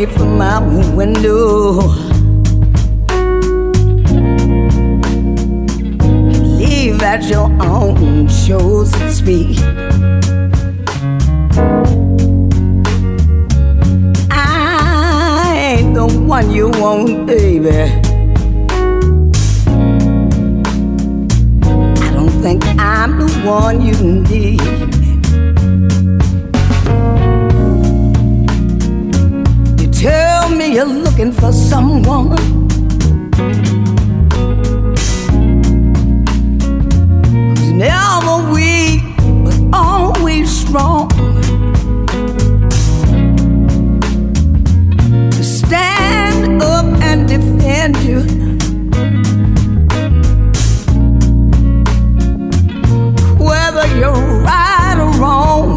away from my window. Leave at your own chosen speed. I ain't the one you want, baby. I don't think I'm the one you need. Tell me you're looking for someone who's never weak but always strong, to stand up and defend you, whether you're right or wrong.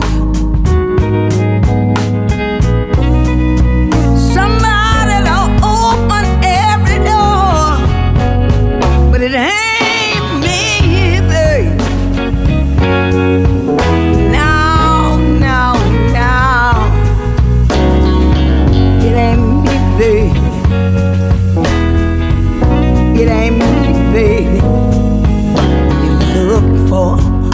It ain't me, babe. No, no, no. It ain't me, babe. It ain't me, baby. You're looking for.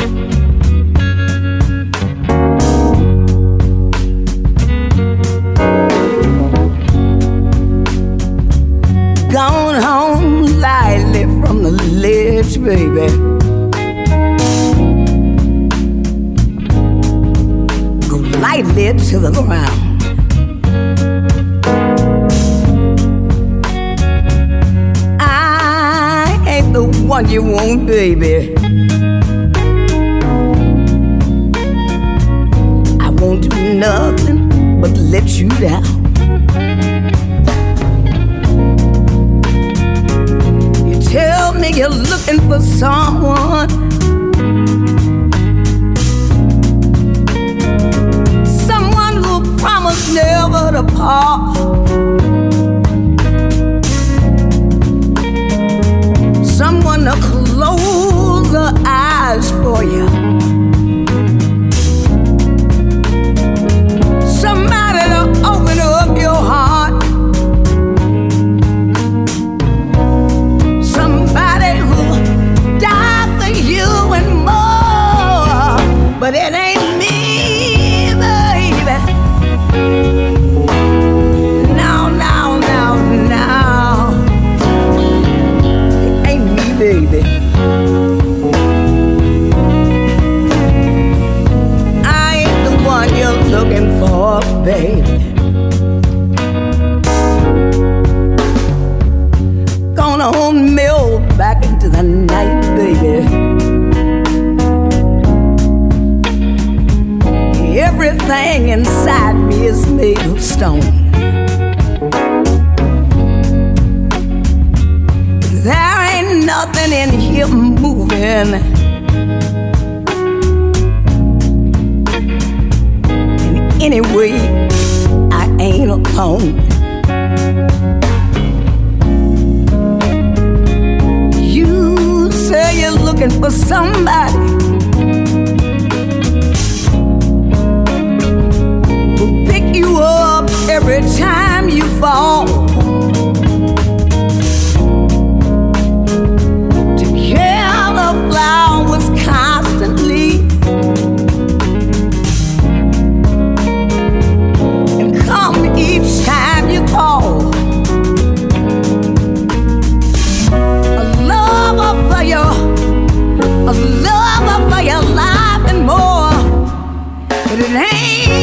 Gone home lightly from the ledge, baby. Go lightly to the ground. I ain't the one you want, baby. I won't do nothing but let you down. Tell me you're looking for someone, someone who promised never to part, someone to close her eyes for you, somebody to open up your heart. But it ain't me, baby. No, no, no, no. It ain't me, baby. I ain't the one you're looking for, baby. Gonna melt back into the night, baby. Everything inside me is made of stone. There ain't nothing in here moving. And anyway, I ain't alone. You say you're looking for somebody you up every time you fall, together flowers constantly, and come each time you call. A lover for your life and more, but it ain't